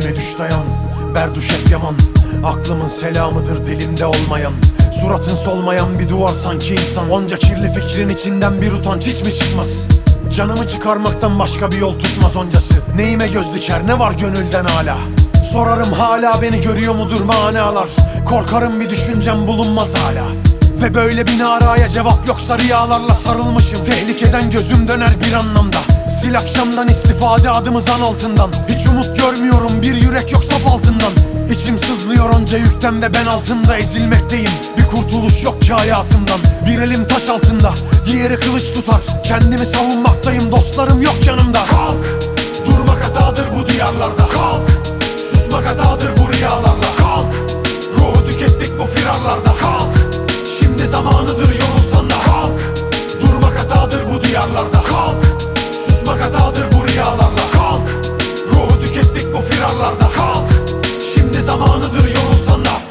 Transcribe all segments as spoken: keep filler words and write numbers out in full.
Gece düş dayan, berduş hep yaman. Aklımın selamıdır dilimde olmayan. Suratın solmayan bir duvar sanki insan. Onca kirli fikrin içinden bir utanç hiç mi çıkmaz? Canımı çıkarmaktan başka bir yol tutmaz oncası. Neyime göz diker, ne var gönülden hala? Sorarım hala beni görüyor mudur manalar? Korkarım bir düşüncem bulunmaz hala. Ve böyle bir naraya cevap yoksa rüyalarla sarılmışım. Tehlikeden gözüm döner bir anlamda. Sil akşamdan istifade adım zan altından. Hiç umut görmüyorum bir yürek yok saf altından. İçim sızlıyor onca yükten ve ben altında ezilmekteyim. Bir kurtuluş yok ki hayatımdan. Bir elim taş altında, diğeri kılıç tutar. Kendimi savunmaktayım, dostlarım yok yanımda. Kalk, durmak hatadır bu diyarlarda. Kalk, susmak hatadır bu rüyalarla. Kalk, ruhu tükettik bu firarlarda. Kalk, şimdi zamanıdır yorulsan da. Kalk, durmak hatadır bu diyarlarda. Kalk, susmak hatadır bu rüyalarla. Kalk, ruhu tükettik bu firarlarda. Kalk, şimdi zamanıdır yorulsan da.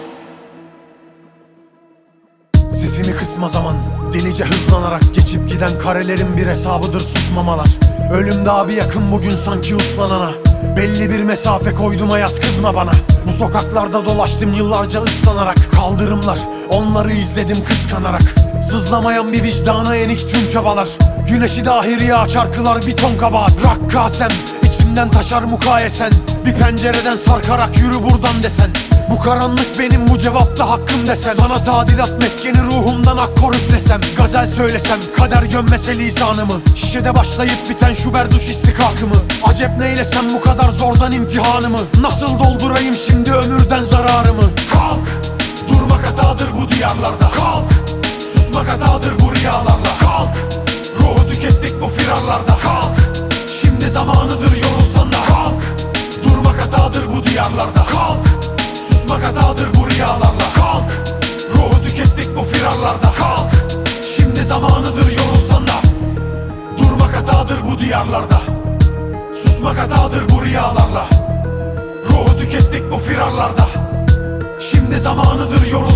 Sesimi kısma zaman, delice hızlanarak geçip giden karelerin bir hesabıdır susmamalar. Ölüm daha bir yakın bugün sanki uslanana. Belli bir mesafe koydum hayat kızma bana. Bu sokaklarda dolaştım yıllarca ıslanarak. Kaldırımlar, onları izledim kıskanarak. Sızlamayan bir vicdana yenik tüm çabalar. Güneşi dahi riya çarkılar bir ton kabahat. Rakkasem, içimden taşar mukayesen. Bir pencereden sarkarak yürü buradan desen. Bu karanlık benim, bu cevapta hakkım desem. Sana tadilat meskeni ruhumdan akkor üflesem. Gazel söylesem, kader gömmese lisanımı. Şişede başlayıp biten şu berduş istikakımı. Acep neylesem bu kadar zordan imtihanımı. Nasıl doldurayım şimdi ömürden zararımı? Kalk, durmak hatadır bu diyarlarda. Kalk, susmak hatadır bu rüyalarla. Kalk, ruhu tükettik bu firarlarda. Kalk, şimdi zamanıdır yorulsan da. Kalk, durmak hatadır bu diyarlarda. Kalk, susmak hatadır bu rüyalarla. Kalk, ruhu tükettik bu firarlarda. Kalk, şimdi zamanıdır yorulsan da. Durmak hatadır bu diyarlarda. Susmak hatadır bu rüyalarla. Ruhu tükettik bu firarlarda. Şimdi zamanıdır yorulsan da.